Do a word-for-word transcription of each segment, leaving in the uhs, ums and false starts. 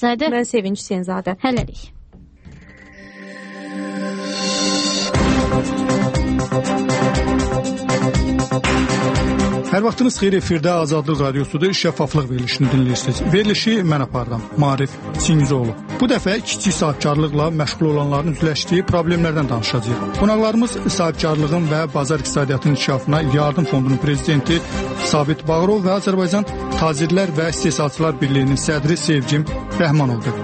Əlizadə. Mən Sevinç Hüseynzadə. Hələlik. Hər vaxtınız xeyir, efirdə Azadlıq Radiosudur, şəffaflıq verilişini dinləyirsiniz. Verilişi mən apardım, Maarif Singizoğlu. Bu dəfə kiçik sahibkarlıqla məşğul olanların üzləşdiyi problemlərdən danışacağıq. Qonaqlarımız sahibkarlığın və bazar iqtisadiyyatının inkişafına yardım fondunun prezidenti Sabit Bağırov və Azərbaycan Tacirlər və İstehsalçılar Birliyinin sədri Sevcim Rəhmanovdur.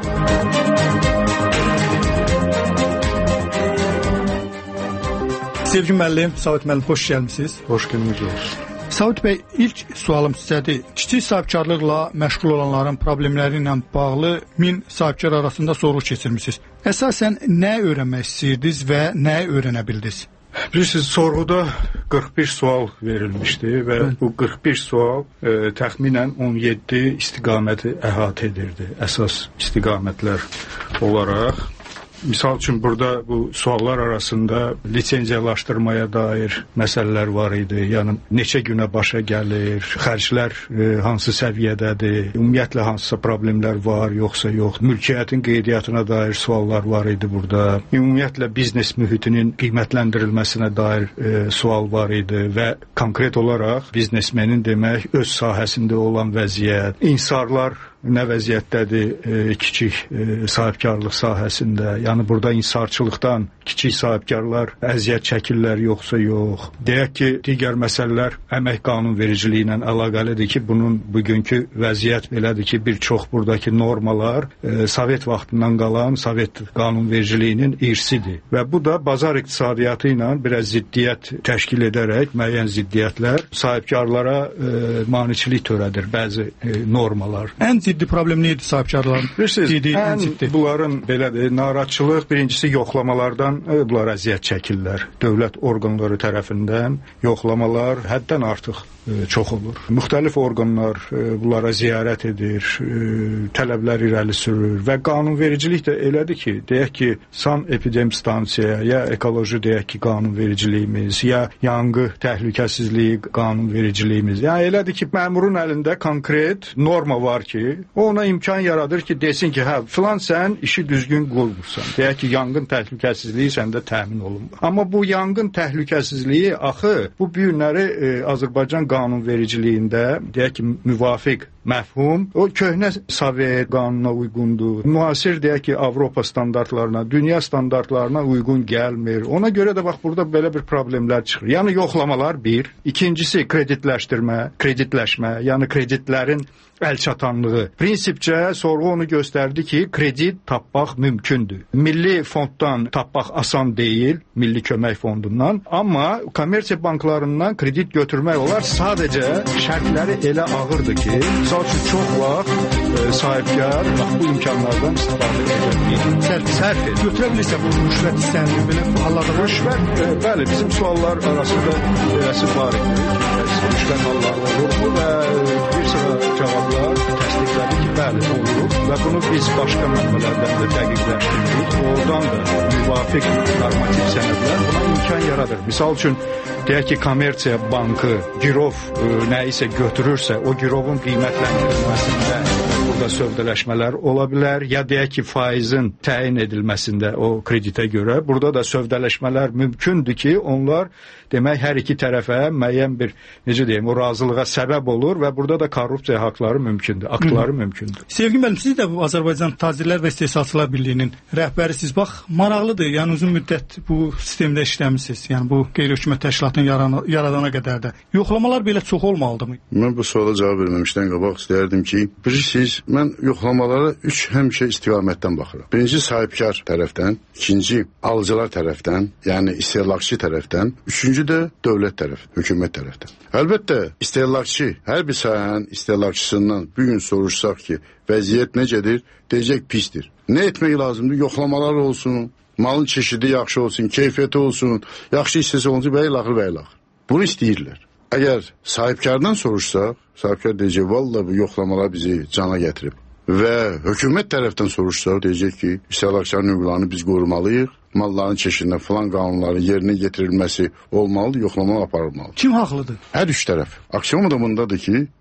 Sevgim müəllim, Sabit müəllim, xoş gəlmisiniz. Xoş gəlmisiniz. Sabit bəy, ilk sualım sizədir. Kiçik sahibkarlıqla məşğul olanların problemləri ilə bağlı min sahibkar arasında sorğu keçirmisiniz. Əsasən nə öyrənmək istəyirdiniz və nə öyrənə bildiniz? Bilirsiniz, sorğuda qırx bir sual verilmişdi və Hı. bu qırx bir sual e, təxminən on yeddi istiqaməti əhatə edirdi. Əsas istiqamətlər olaraq. Misal üçün burada bu suallar arasında lisenziyalaşdırmaya dair məsələlər var idi. Yəni neçə günə başa gəlir, xərclər e, hansı səviyyədədir, ümumiyyətlə hansısa problemlər var, yoxsa yox. Mülkiyyətin qeydiyyatına dair suallar var idi burada. Ümumiyyətlə biznes mühitinin qiymətləndirilməsinə dair e, sual var idi və konkret olaraq biznesmenin demək öz sahəsində olan vəziyyət, insarlar nə vəziyyətdədir e, kiçik e, sahibkarlıq sahəsində. Yəni burada insarçılıqdan kiçik sahibkarlar əziyyət çəkirlər yoxsa yox. Deyək ki, digər məsələlər əmək qanunvericiliyi ilə əlaqəlidir ki, bunun bugünkü vəziyyət belədir ki, bir çox buradakı normalar e, Sovet vaxtından qalan Sovet qanunvericiliyinin irsidir. Və bu da bazar iqtisadiyyatı ilə biraz ziddiyyət təşkil edərək müəyyən ziddiyyətlər sahibkarlara e, maniçilik törədir bəzi e, normalar. Ən ciddi problem neydi sahibkarların? Bilirsiniz, ən ciddi. Bunların belədir, narazıçılıq birincisi yoxlamalardan e, bunlar əziyyət çəkirlər. Dövlət orqanları tərəfindən yoxlamalar həddən artıq e, çox olur. Müxtəlif orqanlar e, bunlara ziyarət edir, e, tələblər irəli sürür və qanunvericilik də elədir ki, deyək ki, san epidemistansiyaya, ya ekoloji deyək ki, qanunvericiliyimiz, ya yanğı təhlükəsizliyi qanunvericiliyimiz. Yəni elədir ki, məmurun əlində konkret norma var ki, o ona imkan yaradır ki, desin ki, hə, filan sən işi düzgün qurmursan. Deyək ki, yanğın təhlükəsizliyi səndə təmin olunmur. Amma bu yanğın təhlükəsizliyi axı bu bu günləri e, Azərbaycan qanunvericiliyində deyək ki, müvafiq məfhum o köhnə Sovet qanununa uyğundur. Müasir deyək ki, Avropa standartlarına, dünya standartlarına uyğun gəlmir. Ona görə də bax burada belə bir problemlər çıxır. Yəni yoxlamalar bir, ikincisi kreditləşdirmə, kreditləşmə, yəni kreditlərin əlçatanlığı. Prinsipcə sorğu onu göstərdi ki, kredit tapmaq mümkündür. Milli fonddan tapmaq asan deyil, Milli Kömək Fondundan, amma kommersiya banklarından kredit götürmək olar. Sadəcə şərtləri elə ağırdır ki, misal üçün çox vaxt e, sahibkar bu imkanlardan istifadə edir. Sərf, sərf edir. Götürə bilirsə bu rüşvət istənir, belə hallarda rüşvət, e, bəli, bizim suallar arasında beləsi var idi. Rüşvət halları olur və bir sıra cavablar təsdiqlədi ki, bəli, olur və bunu biz başqa mənbələrdən də dəqiqləşdirdik. Oradan da müvafiq normativ sənədlər buna imkan yaradır. Misal üçün, deyək ki, kommersiya bankı girov e, nə isə götürürsə, o girovun qiymətləndirilməsində burada sövdələşmələr ola bilər, ya deyək ki, faizin təyin edilməsində o kreditə görə burada da sövdələşmələr mümkündür ki, onlar demək hər iki tərəfə müəyyən bir, necə deyim, o razılığa səbəb olur və burada da korrupsiya haqları mümkündür, aktları Hı. mümkündür. Sevgili müəllim, siz də bu Azərbaycan Tacirlər və İstehsalçılar Birliyinin rəhbərisiz. Bax, maraqlıdır, yəni uzun müddət bu sistemdə işləmisiniz, yəni bu qeyri-hökumət təşkilatının yaranı, yaradana qədər də. Yoxlamalar belə çox olmalıdırmı? Mən bu suala cavab verməmişdən qabaq istəyərdim ki, bilirsiniz, mən yoxlamalara üç həmişə istiqamətdən baxıram. Birinci sahibkar tərəfdən, ikinci alıcılar tərəfdən, yəni istehlakçı tərəfdən, üçüncü də dövlət tərəfi, hökumət tərəfdən. Əlbəttə, istehlakçı, hər bir sahənin istehlakçısından bir gün soruşsaq ki, vəziyyət necədir, deyəcək pisdir. Nə etmək lazımdır? Yoxlamalar olsun, malın çeşidi yaxşı olsun, keyfiyyəti olsun, yaxşı hissəsi olsun, bəyil-axır, bəyil-axır. Bunu istəyirlər. Əgər sahibkardan soruşsaq, sahibkar deyəcək, valla bu yoxlamalar bizi cana gətirib. Və hökumət tərəfdən soruşsaq, deyəcək ki, istehlakçıların hüquqlarını biz qorumalıyıq, malların çeşidində filan qanunların yerinə getirilməsi olmalıdır, yoxlamalar aparılmalıdır. Kim haqlıdır? Hər üç tərəf. Aksiom da bundadır ki,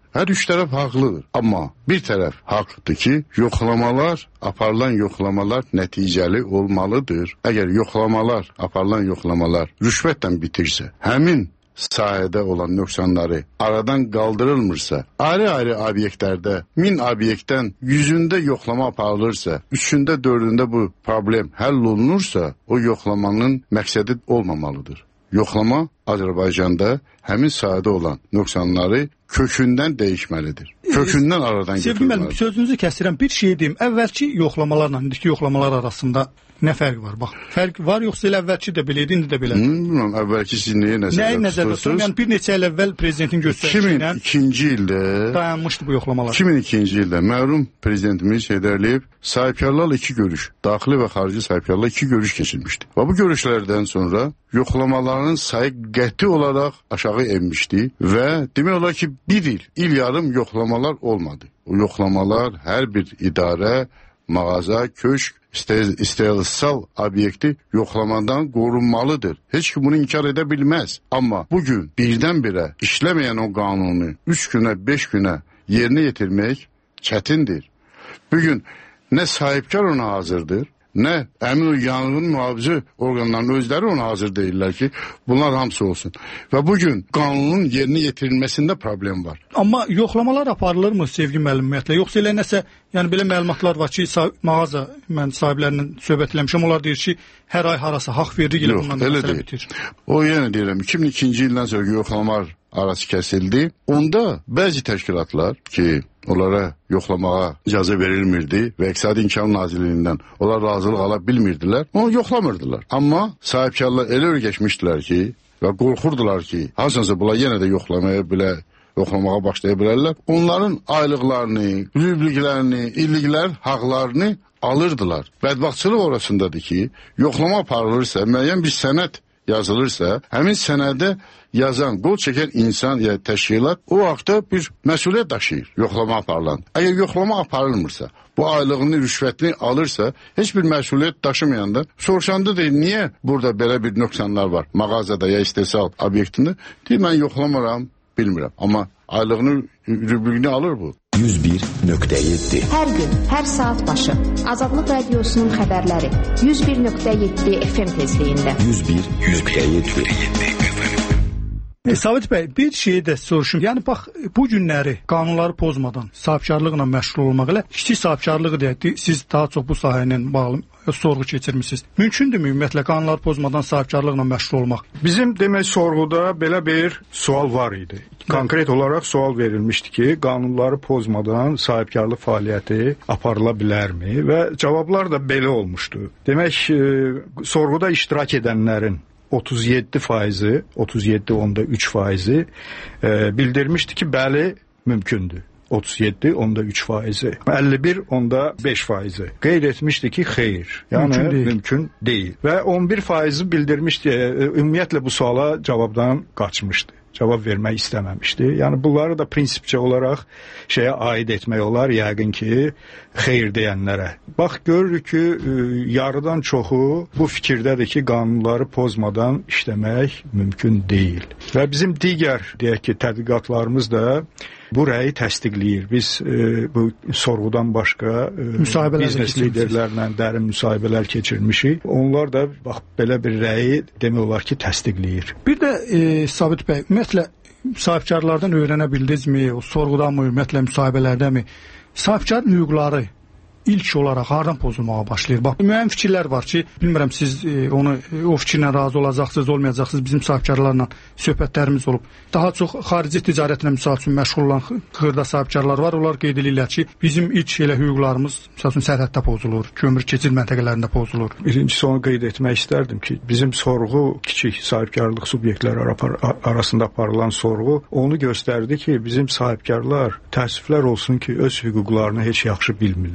Hər üç tərəf haqlıdır. Amma bir tərəf haqlıdır ki, yoxlamalar, aparılan yoxlamalar nəticəli olmalıdır. Əgər yoxlamalar, aparılan yoxlamalar rüşvətlə bitirsə, həmin sahədə olan nöqsanları aradan qaldırılmırsa, ayrı-ayrı obyektlərdə min obyektdən yüzündə yoxlama aparılırsa, üçündə, dördündə bu problem həll olunursa, o yoxlamanın məqsədi olmamalıdır. Yoxlama Azərbaycanda həmin sahədə olan nöqsanları kökündən dəyişməlidir. Kökündən aradan götürməlidir. Sevgili müəllim, sözünüzü kəsirəm. Bir şey deyim. Əvvəlki yoxlamalarla indiki yoxlamalar arasında nə fərq var? Bax, fərq var yoxsa elə əvvəlki də belə idi, indi də belə? Bilmirəm, əvvəlki siz nəyə nəzərdə tutursunuz? Yəni bir neçə il əvvəl prezidentin göstərişi ilə iki min ikinci ildə dayanmışdı bu yoxlamalar. iki min ikinci ildə mərhum prezidentimiz Heydər Əliyev sahibkarlarla iki görüş, daxili və xarici sahibkarlarla iki görüş keçirmişdi. Və bu görüşlərdən sonra yoxlamaların sayı qəti olaraq aşağı enmişdi və demək olar ki, bir il, il yarım yoxlamalar olmadı. O yoxlamalar hər bir idarə, mağaza, köşk, istehsal obyekti yoxlamadan qorunmalıdır. Heç kim bunu inkar edə bilməz. Amma bugün birdən-birə işləməyən o qanunu üç günə, beş günə yerinə yetirmək çətindir. Bugün nə sahibkar ona hazırdır, nə əmin o yanğın mühafizə orqanlarının özləri ona hazır deyirlər ki, bunlar hamısı olsun. Və bugün qanunun yerinə yetirilməsində problem var. Amma yoxlamalar aparılırmı sevgi müəllimiyətlə? Yoxsa elə nəsə, yəni belə məlumatlar var ki, mağaza, mən sahiblərinin söhbət eləmişəm, onlar deyir ki, hər ay harası haqq verir, elə bundan da məsələ bitir. O yenə deyirəm, iki min ikinci ildən sonra yoxlamalar arası kəsildi. Onda bəzi təşkilatlar ki, onlara yoxlamağa icazə verilmirdi və İqtisadi İnkişaf Nazirliyindən onlar razılıq ala bilmirdilər, onu yoxlamırdılar. Amma sahibkarlar elə öyrəşmişdilər ki və qorxurdular ki, hansınsa bunlar yenə də yoxlamaya bilə, yoxlamağa başlaya bilərlər. Onların aylıqlarını, rübliklərini, illiklər, haqlarını alırdılar. Bədbaxtçılıq orasındadır ki, yoxlama aparılırsa, müəyyən bir sənəd yazılırsa, həmin sənədə yazan, qol çəkən insan ya təşkilat o vaxtda bir məsuliyyət daşıyır, yoxlama aparılan. Əgər yoxlama aparılmırsa, bu aylığını, rüşvətini alırsa, heç bir məsuliyyət daşımayanda soruşanda deyir, niyə burada belə bir nöqsanlar var, mağazada ya istehsal obyektində? Deyir, mən yoxlamaram, bilmirəm. Amma aylığını, rüblüğünü alır bu. yüz bir nöqtə yeddi. Hər gün, hər saat başı Azadlıq Radiosunun xəbərləri yüz bir nöqtə yeddi F M tezliyində. yüz bir nöqtə yeddi. E, Sabit bəy, bir şeyi də soruşum. Yəni bax, bu günləri qanunları pozmadan sahibkarlıqla məşğul olmaq ilə kiçik sahibkarlığı deyək, siz daha çox bu sahə ilə bağlı sorğu keçirmisiniz. Mümkündürmü ümumiyyətlə qanunları pozmadan sahibkarlıqla məşğul olmaq? Bizim demək sorğuda belə bir sual var idi. Konkret olaraq sual verilmişdi ki, qanunları pozmadan sahibkarlıq fəaliyyəti aparıla bilərmi? Və cavablar da belə olmuşdu. Demək, e, sorğuda iştirak edənlərin otuz yeddi faizi, otuz yeddi onda üç faizi e, bildirmişdi ki, bəli, mümkündür. otuz yeddi onda üç faizi. əlli bir onda beş faizi. Qeyd etmişdi ki, xeyr. Yəni mümkün deyil. Mümkün deyil. Və on bir faizi bildirmişdi. Ümumiyyətlə bu suala cavabdan qaçmışdı. Cavab vermək istəməmişdi. Yəni bunları da prinsipcə olaraq şeyə aid etmək olar, yəqin ki, xeyr deyənlərə. Bax, görürük ki, yarıdan çoxu bu fikirdədir ki, qanunları pozmadan işləmək mümkün deyil. Və bizim digər, deyək ki, tədqiqatlarımız da bu rəyi təsdiqləyir. Biz e, bu sorğudan başqa e, biznes liderlərlə dərin müsahibələr keçirmişik. Onlar da bax belə bir rəyi demək olar ki, təsdiqləyir. Bir də e, Sabit bəy, ümumiyyətlə sahibkarlardan öyrənə bildinizmi, o sorğudanmı, ümumiyyətlə müsahibələrdəmi sahibkarın hüquqları ilk olaraq hardan pozulmağa başlayır? Bax, müəyyən fikirlər var ki, bilmirəm siz e, onu e, o fikirlə razı olacaqsınız, olmayacaqsınız. Bizim sahibkarlarla söhbətlərimiz olub. Daha çox xarici ticarətlə misal üçün məşğul olan xırda sahibkarlar var. Onlar qeyd edirlər ki, bizim ilk elə hüquqlarımız misal üçün sərhəddə pozulur, kömür keçid məntəqələrində pozulur. Birincisi onu qeyd etmək istərdim ki, bizim sorğu kiçik sahibkarlıq subyektləri arasında aparılan sorğu onu göstərdi ki, bizim sahibkarlar təəssüflər olsun ki, öz hüquqlarını heç yaxşı bilmirlər.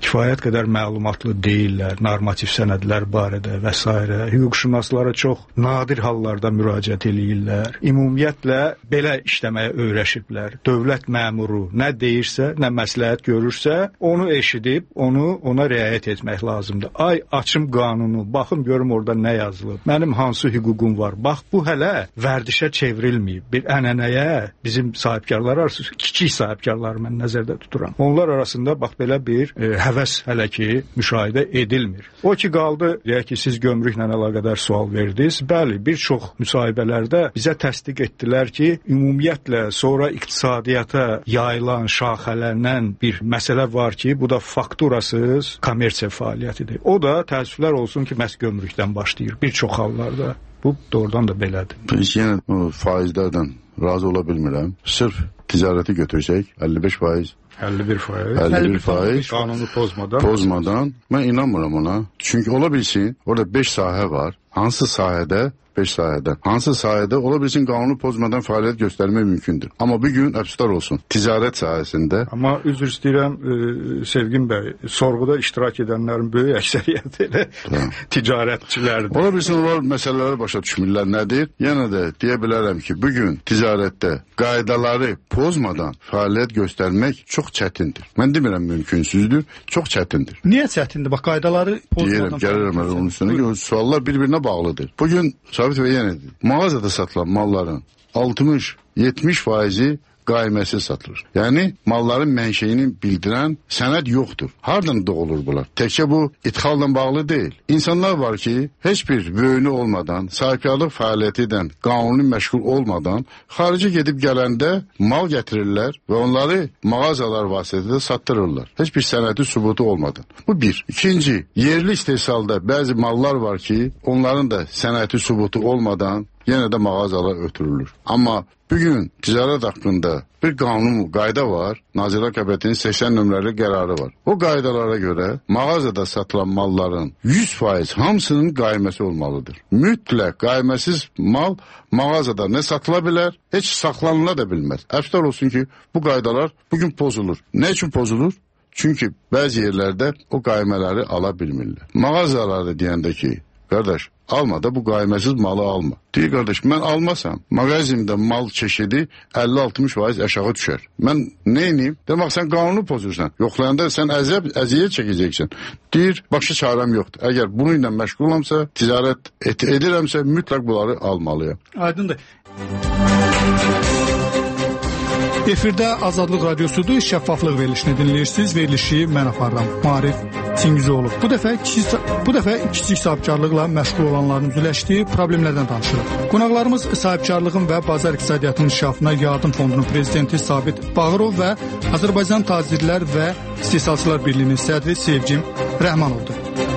kifayət qədər məlumatlı deyillər, normativ sənədlər barədə və s. Hüquqşünaslara çox nadir hallarda müraciət eləyirlər. Ümumiyyətlə belə işləməyə öyrəşiblər. Dövlət məmuru nə deyirsə, nə məsləhət görürsə, onu eşidib, onu ona riayət etmək lazımdır. Ay açım qanunu, baxım görüm orada nə yazılıb. Mənim hansı hüququm var? Bax bu hələ vərdişə çevrilməyib. Bir ənənəyə bizim sahibkarlar arasında, kiçik sahibkarları mən nəzərdə tuturam. Onlar arasında bax belə bir e, həvəs hələ ki müşahidə edilmir. O ki qaldı, deyək ki siz gömrüklə əlaqədar sual verdiniz. Bəli, bir çox müsahibələrdə bizə təsdiq etdilər ki, ümumiyyətlə sonra iqtisadiyyata yayılan şaxələrdən bir məsələ var ki, bu da fakturasız kommersiya fəaliyyətidir. O da təəssüflər olsun ki, məhz gömrükdən başlayır bir çox hallarda. Bu doğrudan da belədir. Biz yenə o faizlərdən razı ola bilmirəm. Sırf ticarəti götürsək əlli beş faiz, əlli bir faiz, əlli bir faiz qanunu pozmadan. Pozmadan mən inanmıram ona. Çünki ola bilsin, orada beş sahə var. Hansı sahədə beş sahədən. Hansı sahədə ola bilsin qanunu pozmadan fəaliyyət göstərmək mümkündür. Amma bir gün əfsuslar olsun. Ticarət sahəsində. Amma üzr istəyirəm e, Sevgin bəy, sorğuda iştirak edənlərin böyük əksəriyyəti elə ticarətçilərdir. Ola bilsin onlar məsələləri başa düşmürlər nədir? Yenə də deyə bilərəm ki, bu gün ticarətdə qaydaları pozmadan fəaliyyət göstərmək çox çətindir. Mən demirəm mümkünsüzdür, çox çətindir. Niyə çətindir? Bax qaydaları pozmadan. Deyirəm, gəlirəm onun üstünə. Suallar bir-birinə bağlıdır. Bu gün Sabit və yenə mağazada satılan malların altmış yetmiş faizi qayməsiz satılır. Yəni malların mənşəyini bildirən sənəd yoxdur. Hardan doğulur bunlar? Təkcə bu ithalla bağlı deyil. İnsanlar var ki, heç bir vöyünü olmadan, sahibkarlıq fəaliyyəti ilə qanuni məşğul olmadan xarici gedib gələndə mal gətirirlər və onları mağazalar vasitəsilə satdırırlar. Heç bir sənədi sübutu olmadan. Bu bir. İkinci, yerli istehsalda bəzi mallar var ki, onların da sənədi sübutu olmadan yenə də mağazalar ötürülür. Amma bugün ticarət haqqında bir qanun, qayda var. Nazirlər Kabinetinin səksən nömrəli qərarı var. O qaydalara görə mağazada satılan malların yüz faiz hamısının qayməsi olmalıdır. Mütləq qayməsiz mal mağazada nə satıla bilər, heç saxlanıla da bilməz. Əfsuslar olsun ki, bu qaydalar bugün pozulur. Nə üçün pozulur? Çünki bəzi yerlərdə o qaymələri ala bilmirlər. Mağazalarda deyəndə ki, qardaş, alma da bu qayməsiz malı alma. Deyir qardaş, mən almasam, mağazimdə mal çeşidi əlli altmış faiz aşağı düşər. Mən neyniyim? Demək, sən qanunu pozursan. Yoxlayanda sən əziyyət, əziyyət çəkəcəksən. Deyir, başqa çarəm yoxdur. Əgər bununla məşğulamsa, ticarət et edirəmsə, mütləq bunları almalıyam. Aydındır. Efirdə Azadlıq Radiosudur, şəffaflıq verilişini dinləyirsiniz. Verilişi mən aparıram, Maarif Çingizoğlu. Bu dəfə kiçik, bu dəfə kiçik sahibkarlıqla məşğul olanların üzləşdiyi problemlərdən danışırıq. Qonaqlarımız sahibkarlığın və bazar iqtisadiyyatının inkişafına yardım fondunun prezidenti Sabit Bağırov və Azərbaycan Tacirlər və İstehsalçılar Birliyinin sədri Sevgin Rəhmanovdur.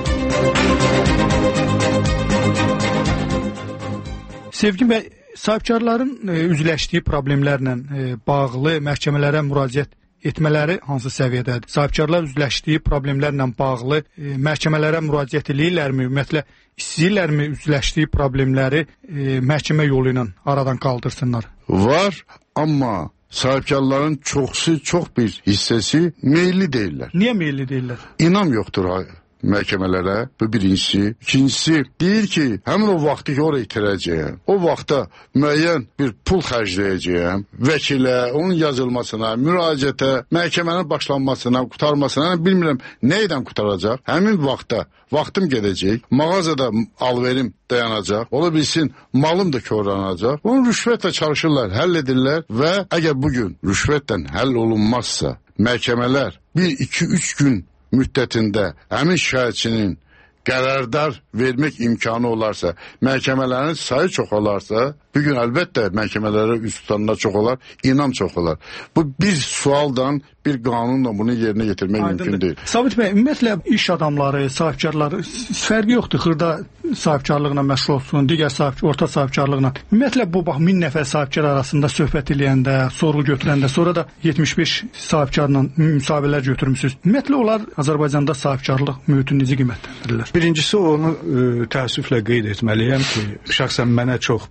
Sevgin bəy, sahibkarların e, üzləşdiyi problemlərlə e, bağlı məhkəmələrə müraciət etmələri hansı səviyyədədir? Sahibkarlar üzləşdiyi problemlərlə bağlı e, məhkəmələrə müraciət edirlərmi? Ümumiyyətlə istəyirlərmi üzləşdiyi problemləri e, məhkəmə yolu ilə aradan qaldırsınlar? Var, amma sahibkarların çoxsu, çox bir hissəsi meyilli deyirlər. Niyə meyilli deyirlər? İnam yoxdur məhkəmələrə, bu birincisi. İkincisi, deyir ki, həmin o vaxtı ki, oraya itirəcəyəm. O vaxtda müəyyən bir pul xərcləyəcəyəm. Vəkilə, onun yazılmasına, müraciətə, məhkəmənin başlanmasına, qutarmasına, bilmirəm, neydən qutaracaq. Həmin vaxtda vaxtım gedəcək, mağazada alverim dayanacaq, ola bilsin, malım da korlanacaq. Onu rüşvətlə çalışırlar, həll edirlər və əgər bugün rüşvətlə həll olunmazsa, məhkəmələr bir, iki, üç gün müddətində həmin şikayətçinin qərardar vermək imkanı olarsa, məhkəmələrin sayı çoxalarsa, bugün əlbəttə məhkəmələrə üst tutanlar çox olar, inam çox olar. Bu bir sualdan, bir qanunla bunu yerinə getirmək Aydındır. Mümkün deyil. Sabit bəy, ümumiyyətlə iş adamları, sahibkarları fərqi yoxdur. Xırda sahibkarlıqla məşğul olsun, digər sahib, orta sahibkarlıqla. Ümumiyyətlə bu bax min nəfər sahibkar arasında söhbət eləyəndə, sorğu götürəndə, sonra da yetmiş beş sahibkarla müsahibələr götürmüsünüz. Ümumiyyətlə onlar Azərbaycanda sahibkarlıq mühitini necə qiymətləndirirlər? Birincisi onu ə, təəssüflə qeyd etməliyəm ki, şəxsən mənə çox belə necə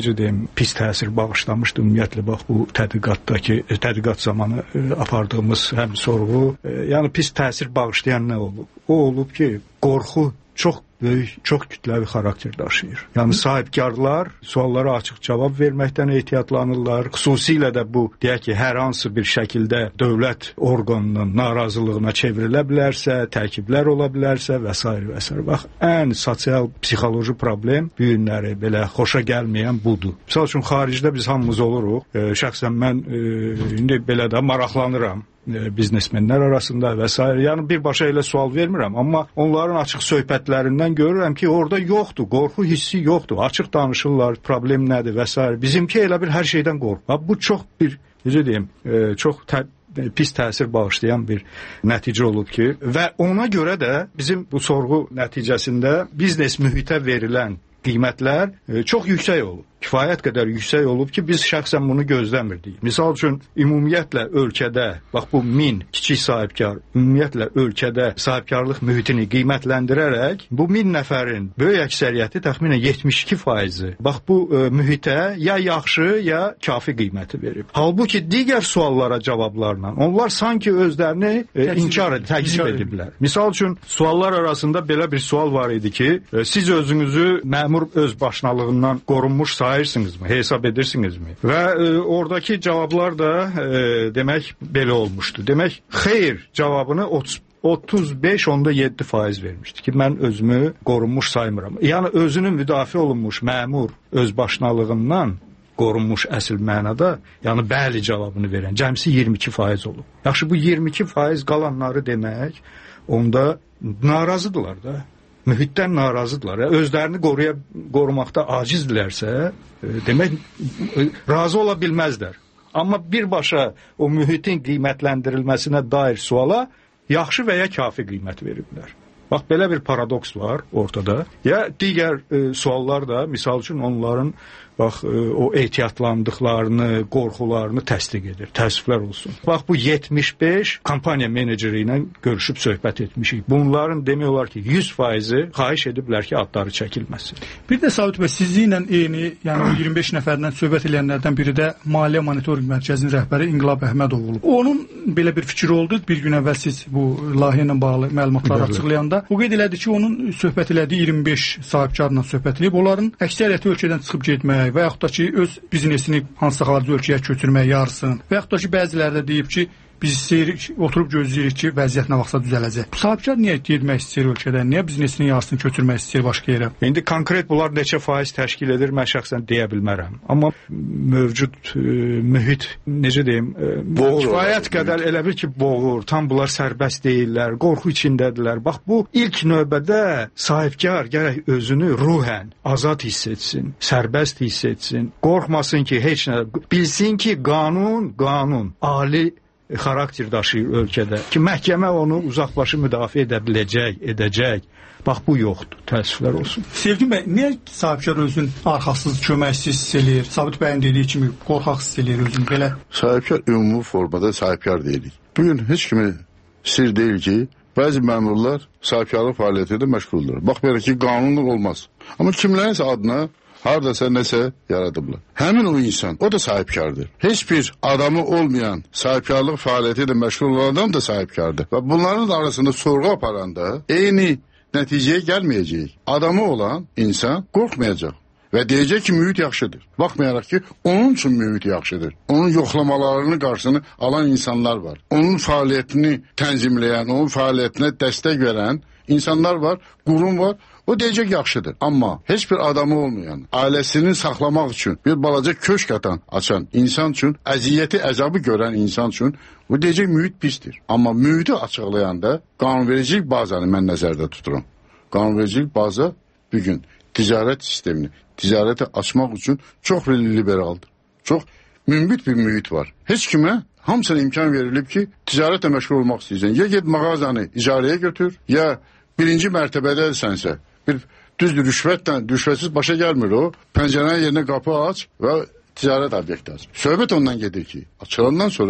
necə deyim, pis təsir bağışlamışdı ümumiyyətlə bax bu tədqiqatdakı tədqiqat zamanı apardığımız həm sorğu, yəni pis təsir bağışlayan nə olub? O olub ki, qorxu çox böyük, çox kütləvi xarakter daşıyır. Yəni sahibkarlar suallara açıq cavab verməkdən ehtiyatlanırlar. Xüsusilə də bu, deyək ki, hər hansı bir şəkildə dövlət orqanının narazılığına çevrilə bilərsə, tərkiblər ola bilərsə və s. və s. Bax, ən sosial, psixoloji problem bu günləri belə xoşa gəlməyən budur. Misal üçün, xaricdə biz hamımız oluruq. E, şəxsən mən e, indi belə də maraqlanıram biznesmenlər arasında və s. Yəni birbaşa elə sual vermirəm, amma onların açıq söhbətlərindən görürəm ki, orada yoxdur, qorxu hissi yoxdur. Açıq danışırlar, problem nədir və s. Bizimki elə bir hər şeydən qorxu. Bu çox bir, necə deyim, çox tə pis təsir bağışlayan bir nəticə olub ki, və ona görə də bizim bu sorğu nəticəsində biznes mühitə verilən qiymətlər çox yüksək olub. Kifayət qədər yüksək olub ki, biz şəxsən bunu gözləmirdik. Misal üçün, ümumiyyətlə ölkədə, bax bu min kiçik sahibkar, ümumiyyətlə ölkədə sahibkarlıq mühitini qiymətləndirərək, bu min nəfərin böyük əksəriyyəti təxminən yetmiş iki faizi bax bu e, mühitə ya yaxşı, ya kafi qiyməti verib. Halbuki digər suallara cavablarla onlar sanki özlərini e, inkar edib, təkzib ediblər. Misal üçün, suallar arasında belə bir sual var idi ki, e, siz özünüzü məmur özbaşınalığından qorunmuş sayırsınızmı, hesab edirsinizmi? Və e, oradakı cavablar da e, demək belə olmuşdu. Demək, xeyr cavabını otuz beş nöqtə yeddi faiz vermişdi ki, mən özümü qorunmuş saymıram. Yəni özünün müdafiə olunmuş məmur özbaşınalığından qorunmuş əsl mənada, yəni bəli cavabını verən cəmsi iyirmi iki faiz olub. Yaxşı, bu iyirmi iki faiz qalanları demək, onda narazıdırlar da. Mühitdən narazıdırlar. Özlərini qoruya, qorumaqda acizdirlərsə, e, demək, e, razı ola bilməzlər. Amma birbaşa o mühitin qiymətləndirilməsinə dair suala yaxşı və ya kafi qiymət veriblər. Bax, belə bir paradoks var ortada. Ya digər e, suallar da, misal üçün onların bax, e, o ehtiyatlandıqlarını, qorxularını təsdiq edir. Təəssüflər olsun. Bax, bu yetmiş beş kampaniya meneceri ilə görüşüb söhbət etmişik. Bunların demək olar ki, yüz faizi xahiş ediblər ki, adları çəkilməsin. Bir də Sabit bəy, sizinlə eyni, yəni iyirmi beş nəfərdən söhbət edənlərdən biri də Maliyyə Monitorinq Mərkəzinin rəhbəri İnqilab Əhmədov olub. Onun belə bir fikri oldu. Bir gün əvvəl siz bu layihə ilə bağlı məlumatları açıqlayanda o qeyd elədi ki, onun söhbət elədiyi iyirmi beş sahibkarla söhbət edib, onların əksəriyyəti ölkədən çıxıb getmək və yaxud da ki, öz biznesini hansısa xarici ölkəyə köçürmək yarısın və yaxud da ki, bəziləri də deyib ki, biz istəyirik, oturub gözləyirik ki, vəziyyət nə vaxtsa düzələcək. Sahibkar niyə getmək istəyir ölkədən? Niyə biznesinin yarısını köçürmək istəyir başqa yerə? İndi konkret bunlar neçə faiz təşkil edir, mən şəxsən deyə bilmərəm. Amma mövcud e, mühit, necə deyim, e, kifayət qədər elə bil ki, boğur, tam bunlar sərbəst deyirlər, qorxu içindədirlər. Bax, bu ilk növbədə sahibkar gərək özünü ruhən azad hiss etsin, sərbəst hiss etsin, qorxmasın ki, heç nə, bilsin ki, qanun, qanun, ali xarakter daşıyır ölkədə ki, məhkəmə onu uzaqbaşı müdafiə edə biləcək, edəcək. Bax, bu yoxdur. Təəssüflər olsun. Sevgin bəy, niyə sahibkar özün arxasız, köməksiz hiss eləyir? Sabit bəyin dediyi kimi qorxaq hiss eləyir özün belə? Sahibkar ümumi formada sahibkar deyilik. Bugün heç kimi sir deyil ki, bəzi məmurlar sahibkarlıq fəaliyyəti ilə məşğuldurlar. Bax, belə ki, qanunluq olmaz. Amma kimlərinsə adına haradasa nəsə yaradıblar. Həmin o insan, o da sahibkardır. Heç bir adamı olmayan sahibkarlıq fəaliyyəti ilə məşğul olan adam da sahibkardır. Və bunların arasında sorğu aparanda eyni nəticəyə gəlməyəcək. Adamı olan insan qorxmayacaq və deyəcək ki, mühit yaxşıdır. Baxmayaraq ki, onun üçün mühit yaxşıdır. Onun yoxlamalarını qarşısını alan insanlar var. Onun fəaliyyətini tənzimləyən, onun fəaliyyətinə dəstək verən insanlar var, qurum var. O deyəcək yaxşıdır. Amma heç bir adamı olmayan, ailəsini saxlamaq üçün bir balaca köşk atan, açan insan üçün, əziyyəti, əzabı görən insan üçün bu deyəcək mühit pisdir. Amma mühiti açıqlayanda qanunvericilik bazanı mən nəzərdə tuturam. Qanunvericilik baza bugün ticarət sistemini, ticarəti açmaq üçün çox liberaldır. Çox mümbit bir mühit var. Heç kimə hamısına imkan verilib ki, ticarətlə məşğul olmaq istəyirsən. Ya get mağazanı icarəyə götür, ya birinci mərtəbədəsənsə, bir düzdür, rüşvətlə, rüşvətsiz başa gəlmir o. Pəncərənin yerinə qapı aç və ticarət obyekti aç. Söhbət ondan gedir ki, açılandan sonra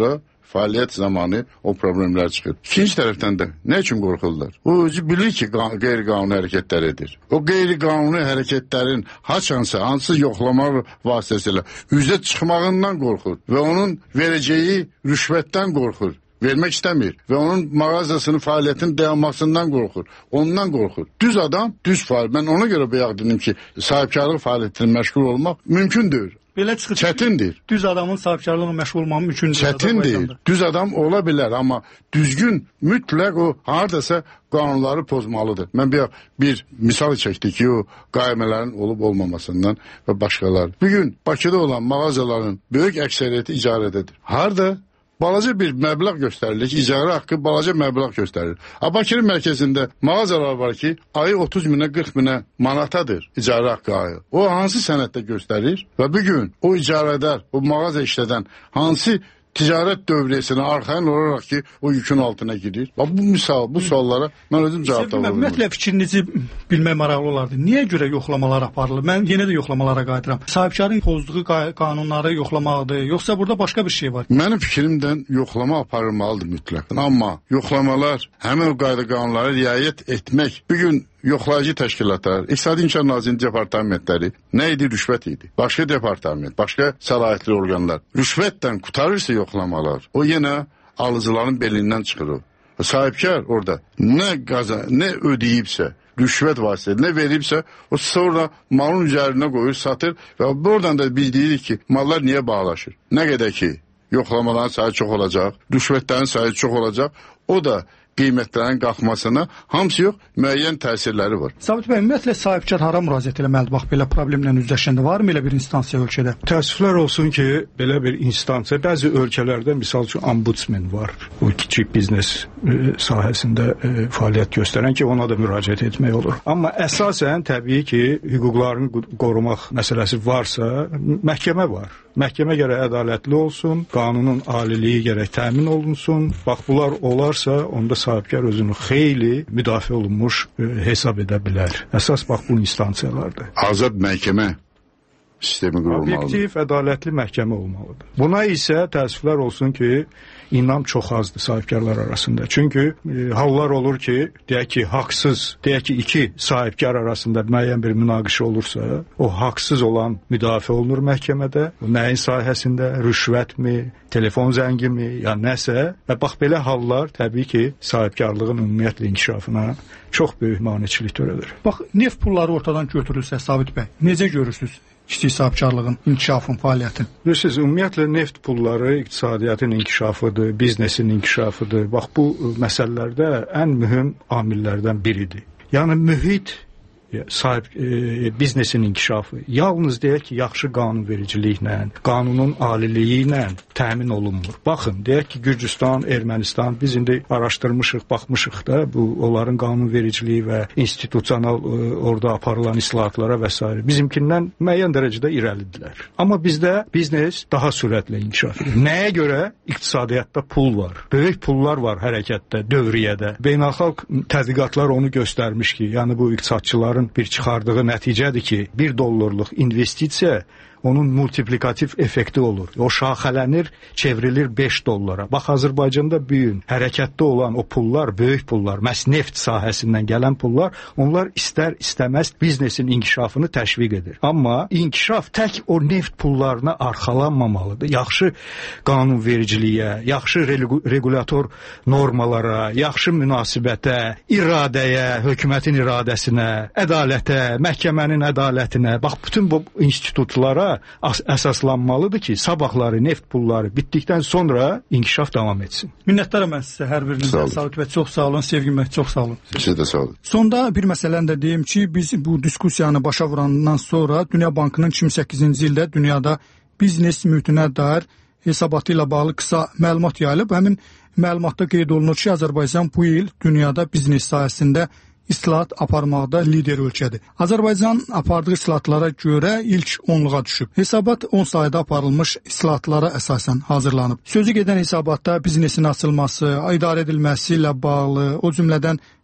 fəaliyyət zamanı o problemlər çıxır. İkinci tərəfdən də nə üçün qorxurlar? O özü bilir ki, qeyri-qanuni hərəkətlər edir. O qeyri-qanuni hərəkətlərin haçansa, hansı yoxlama vasitəsilə üzə çıxmağından qorxur və onun verəcəyi rüşvətdən qorxur. Vermək istəmir və onun mağazasının fəaliyyətinin dayanmasından qorxur. Ondan qorxur. Düz adam, düz fəaliyyət. Mən ona görə bayaq dedim ki, sahibkarlıq fəaliyyətinin məşğul olmaq mümkündür. Belə çıxır. Çətindir. Düz adamın sahibkarlığına məşğul olmaq mümkündür. Çətindir. Düz adam ola bilər, amma düzgün mütləq o hardasa qanunları pozmalıdır. Mən bir, bir misal çəkdik ki, o qaymələrin olub olmamasından və başqaları. Bugün Bakıda olan mağazaların böyük əksəriyyəti icarədədir. Harda? Balaca bir məbləğ göstərilir ki, icarə haqqı balaca məbləğ göstərilir. Bakının mərkəzində mağazalar var ki, ayı otuz minə, qırx minə manatadır icarə haqqı ayı. O hansı sənəddə göstərir və bugün o icarədar, o mağaza işlədən hansı ticarət dövriyyəsinə arxayın olaraq ki, o yükün altına girir. Bu misal, bu suallara mən özüm cavab tapıyorum. Ümumiyyətlə fikrinizi bilmək maraqlı olardı. Niyə görə yoxlamalar aparılır? Mən yenə də yoxlamalara qayıdıram. Sahibkarın pozduğu qanunları yoxlamaqdır, yoxsa burada başqa bir şey var? Mənim fikrimdən yoxlama aparılmalıdır mütləq. Amma yoxlamalar, həmin o qayda qanunlara riayət etmək, bugün yoxlayıcı təşkilatlar, İqtisadi İnkişaf Nazirliyi departamentləri nə idi? Rüşvət idi. Başqa departament, başqa səlahiyyətli orqanlar. Rüşvətdən qutarırsa yoxlamalar, o yenə alıcıların belindən çıxır o. Sahibkar orada nə qaza, nə ödəyibsə, rüşvət vasitəsi nə veribsə, o sonra malın üzərinə qoyur, satır və buradan da biz deyirik ki, mallar niyə bağlaşır? Nə qədər ki, yoxlamaların sayı çox olacaq, rüşvətlərin sayı çox olacaq, o da qiymətlərin qalxmasına hamısı yox, müəyyən təsirləri var. Sabit bəy, ümumiyyətlə sahibkar hara müraciət eləməlidir? Bax, belə problemlə üzləşəndə varmı elə bir instansiya ölkədə? Təəssüflər olsun ki, belə bir instansiya, bəzi ölkələrdə misal üçün ombudsman var. O kiçik biznes e, sahəsində e, fəaliyyət göstərən ki, ona da müraciət etmək olur. Amma əsasən təbii ki, hüquqlarını qorumaq məsələsi varsa, məhkəmə var. Məhkəmə gərək ədalətli olsun, qanunun aliliyi gərək təmin olunsun. Bax, bunlar olarsa, onda sahibkar özünü xeyli müdafiə olunmuş e, hesab edə bilər. Əsas bax bu instansiyalardır. Azad məhkəmə sistemi qurulmalıdır. Obyektiv, ədalətli məhkəmə olmalıdır. Buna isə təəssüflər olsun ki, inam çox azdır sahibkarlar arasında. Çünki e, hallar olur ki, deyək ki, haqsız, deyək ki, iki sahibkar arasında müəyyən bir münaqişə olursa, o haqsız olan müdafiə olunur məhkəmədə. Nəyin sahəsində, rüşvətmi, telefon zəngimi, ya nəsə. Və bax, belə hallar təbii ki, sahibkarlığın ümumiyyətlə inkişafına çox böyük maneçilik törədir. Bax, neft pulları ortadan götürülsə, Sabit bəy, necə görürsünüz? Kiçik sahibkarlığın inkişafın, fəaliyyətin. Bilirsiniz, ümumiyyətlə neft pulları iqtisadiyyatın inkişafıdır, biznesin inkişafıdır. Bax, bu məsələlərdə ən mühüm amillərdən biridir. Yəni, mühit sahib e, biznesin inkişafı yalnız deyək ki, yaxşı qanunvericiliklə, qanunun aliliyi ilə təmin olunmur. Baxın, deyək ki, Gürcüstan, Ermənistan, biz indi araşdırmışıq, baxmışıq da bu onların qanunvericiliyi və institusional e, orada aparılan islahatlara və s. bizimkindən müəyyən dərəcədə irəlidirlər. Amma bizdə biznes daha sürətlə inkişaf edir. Nəyə görə? İqtisadiyyatda pul var. Böyük pullar var hərəkətdə, dövriyyədə. Beynəlxalq tədqiqatlar onu göstərmiş ki, yəni bu iqtisadçılar bir çıxardığı nəticədir ki, bir dollarlıq investisiya onun multiplikativ effekti olur. O şaxələnir, çevrilir beş dollara. Bax, Azərbaycanda büyün, hərəkətdə olan o pullar, böyük pullar, məhz neft sahəsindən gələn pullar, onlar istər istəməz biznesin inkişafını təşviq edir. Amma inkişaf tək o neft pullarına arxalanmamalıdır. Yaxşı qanunvericiliyə, yaxşı regulator normalara, yaxşı münasibətə, iradəyə, hökumətin iradəsinə, ədalətə, məhkəmənin ədalətinə, bax, bütün bu institutlara əsaslanmalıdır ki, sabahları neft pulları bitdikdən sonra inkişaf davam etsin. Minnətdaram mən sizə, hər birinizə. Sabit bəy, çox sağ olun, Sevgin bəy, çox sağ olun. Siz də sağ olun. Sonda bir məsələni də deyim ki, biz bu diskusiyanı başa vurandan sonra Dünya Bankının iki min səkkizinci ildə dünyada biznes mühitinə dair hesabatı ilə bağlı qısa məlumat yayılıb. Həmin məlumatda qeyd olunur ki, Azərbaycan bu il dünyada biznes sahəsində islahat aparmaqda lider ölkədir. Azərbaycan apardığı islahatlara görə ilk onluğa düşüb. Hesabat on sayda aparılmış islahatlara əsasən hazırlanıb. Sözü gedən hesabatda biznesin açılması, idarə edilməsi ilə bağlı, o cümlədən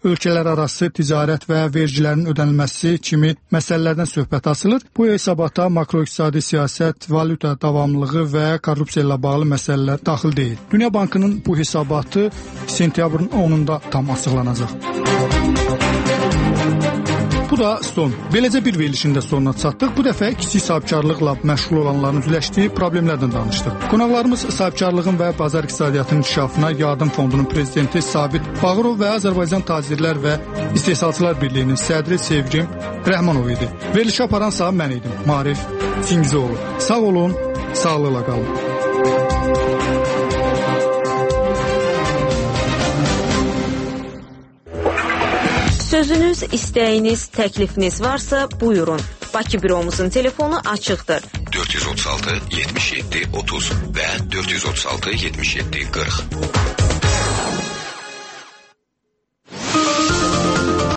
ölkələrarası ticarət və vergilərin ödənilməsi kimi məsələlərdən söhbət açılır. Bu hesabata makroiqtisadi siyasət, valyuta davamlılığı və korrupsiya ilə bağlı məsələlər daxil deyil. Dünya Bankının bu hesabatı sentyabrın onunda tam açıqlanacaq. Bu da son. Beləcə bir verilişin də sonuna çatdıq. Bu dəfə kiçik sahibkarlıqla məşğul olanların üzləşdiyi problemlərdən danışdıq. Qonaqlarımız sahibkarlığın və bazar iqtisadiyyatının inkişafına Yardım Fondunun prezidenti Sabit Bağırov və Azərbaycan Tacirlər və İstehsalçılar Birliyinin sədri Sevgim Rəhmanov idi. Verilişi aparan sağ mən idim, Marif Singizoğlu. Sağ olun, sağlıqla qalın. Sözünüz, istəyiniz, təklifiniz varsa buyurun. Bakı büromuzun telefonu açıqdır. dörd yüz otuz altı yetmiş yeddi otuz və dörd yüz otuz altı yetmiş yeddi qırx.